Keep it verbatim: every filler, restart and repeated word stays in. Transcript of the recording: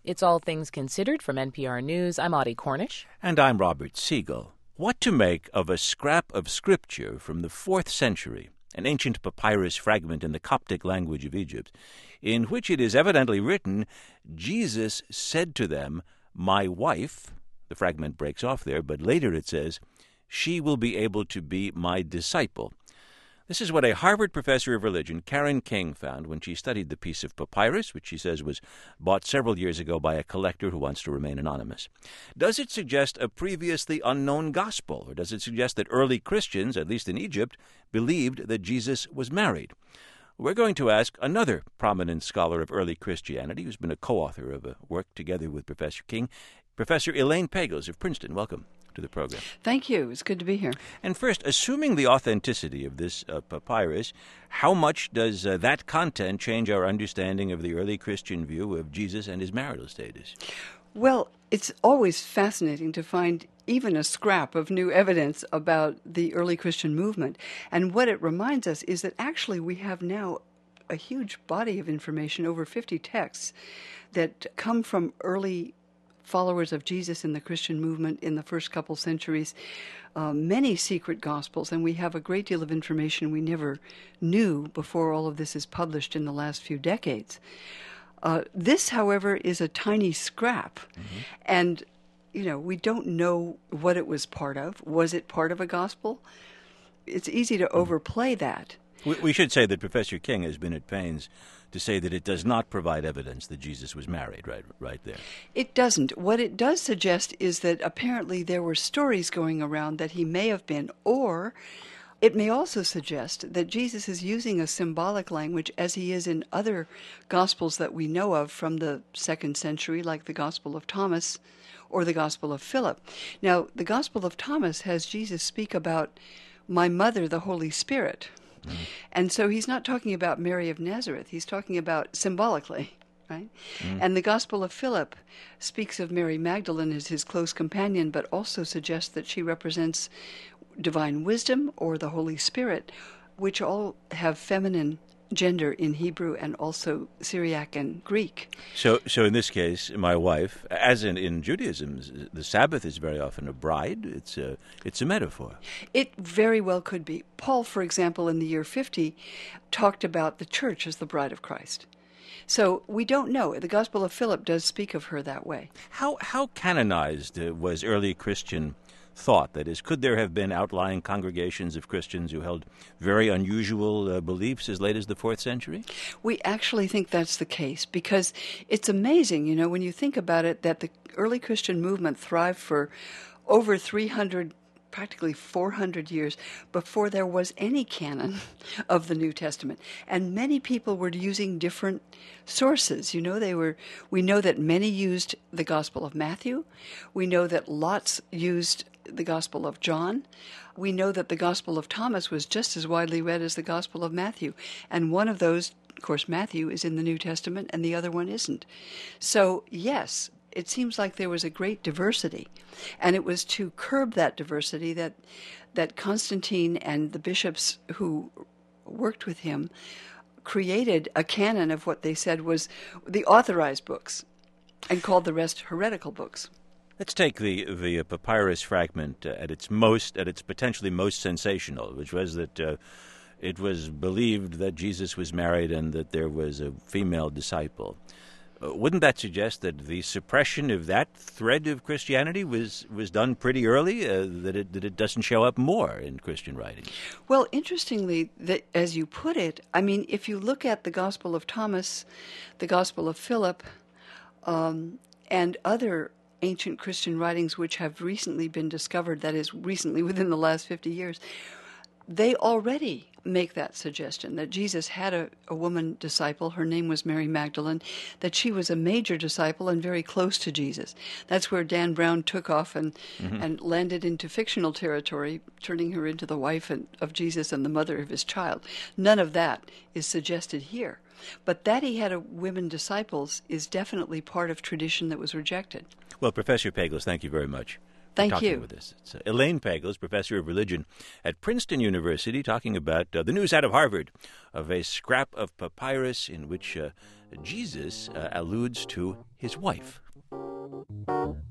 It's All Things Considered from N P R News. I'm Audie Cornish. And I'm Robert Siegel. What to make of a scrap of scripture from the fourth century, an ancient papyrus fragment in the Coptic language of Egypt, in which it is evidently written, Jesus said to them, "My wife," the fragment breaks off there, but later it says, "she will be able to be my disciple." This is what a Harvard professor of religion, Karen King, found when she studied the piece of papyrus, which she says was bought several years ago by a collector who wants to remain anonymous. Does it suggest a previously unknown gospel, or does it suggest that early Christians, at least in Egypt, believed that Jesus was married? We're going to ask another prominent scholar of early Christianity, who's been a co-author of a work together with Professor King, Professor Elaine Pagels of Princeton. Welcome to the program. Thank you. It's good to be here. And first, assuming the authenticity of this uh, papyrus, how much does uh, that content change our understanding of the early Christian view of Jesus and his marital status? Well, it's always fascinating to find even a scrap of new evidence about the early Christian movement. And what it reminds us is that actually we have now a huge body of information, over fifty texts, that come from early followers of Jesus in the Christian movement in the first couple centuries, uh, many secret gospels, and we have a great deal of information we never knew before all of this is published in the last few decades. Uh, this, however, is a tiny scrap, mm-hmm. and, you know, we don't know what it was part of. Was it part of a gospel? It's easy to mm-hmm. overplay that. We, we should say that Professor King has been at pains to say that it does not provide evidence that Jesus was married, right, right there. It doesn't. What it does suggest is that apparently there were stories going around that he may have been, or it may also suggest that Jesus is using a symbolic language as he is in other Gospels that we know of from the second century, like the Gospel of Thomas or the Gospel of Philip. Now, the Gospel of Thomas has Jesus speak about my mother, the Holy Spirit. Mm-hmm. And so he's not talking about Mary of Nazareth. He's talking about symbolically, right? Mm-hmm. And the Gospel of Philip speaks of Mary Magdalene as his close companion, but also suggests that she represents divine wisdom or the Holy Spirit, which all have feminine gender in Hebrew and also Syriac and Greek. So so in this case, my wife, as in, in Judaism, the Sabbath is very often a bride. It's a, it's a metaphor. It very well could be. Paul, for example, in the year fifty, talked about the church as the bride of Christ. So we don't know. The Gospel of Philip does speak of her that way. How, how canonized uh, was early Christian thought? That is, could there have been outlying congregations of Christians who held very unusual uh, beliefs as late as the fourth century? We actually think that's the case, because it's amazing, you know, when you think about it, that the early Christian movement thrived for over three hundred, practically four hundred years before there was any canon of the New Testament. And many people were using different sources. You know, they were, we know that many used the Gospel of Matthew. We know that lots used the Gospel of John. We know that the Gospel of Thomas was just as widely read as the Gospel of Matthew. And one of those, of course, Matthew, is in the New Testament and the other one isn't. So, yes, it seems like there was a great diversity. And it was to curb that diversity that that Constantine and the bishops who worked with him created a canon of what they said was the authorized books and called the rest heretical books. Let's take the the papyrus fragment uh, at its most, at its potentially most sensational, which was that uh, it was believed that Jesus was married and that there was a female disciple. Uh, wouldn't that suggest that the suppression of that thread of Christianity was, was done pretty early, uh, that it that it doesn't show up more in Christian writings? Well, interestingly, that as you put it, I mean, if you look at the Gospel of Thomas, the Gospel of Philip, um, and other ancient Christian writings which have recently been discovered, that is, recently within the last fifty years, they already make that suggestion that Jesus had a, a woman disciple. Her name was Mary Magdalene, that she was a major disciple and very close to Jesus. That's where Dan Brown took off and, mm-hmm. and landed into fictional territory, turning her into the wife and, of Jesus and the mother of his child. None of that is suggested here. But that he had a women disciples is definitely part of tradition that was rejected. Well, Professor Pagels, thank you very much. Thank talking you. With us. It's uh, Elaine Pagels, professor of religion at Princeton University, talking about uh, the news out of Harvard of a scrap of papyrus in which uh, Jesus uh, alludes to his his wife.